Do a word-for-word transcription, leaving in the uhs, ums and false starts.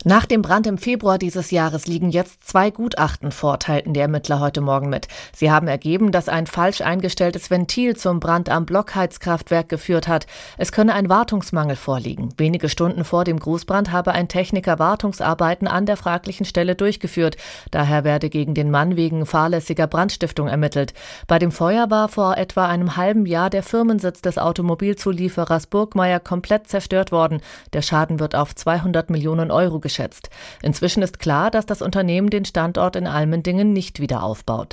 Nach dem Brand im Februar dieses Jahres liegen jetzt zwei Gutachten vor, teilten die Ermittler heute Morgen mit. Sie haben ergeben, dass ein falsch eingestelltes Ventil zum Brand am Blockheizkraftwerk geführt hat. Es könne ein Wartungsmangel vorliegen. Wenige Stunden vor dem Großbrand habe ein Techniker Wartungsarbeiten an der fraglichen Stelle durchgeführt. Daher werde gegen den Mann wegen fahrlässiger Brandstiftung ermittelt. Bei dem Feuer war vor etwa einem halben Jahr der Firmensitz des Automobilzulieferers Burgmeier komplett zerstört worden. Der Schaden wird auf zweihundert Millionen Euro geschätzt. Inzwischen ist klar, dass das Unternehmen den Standort in Almendingen nicht wieder aufbaut.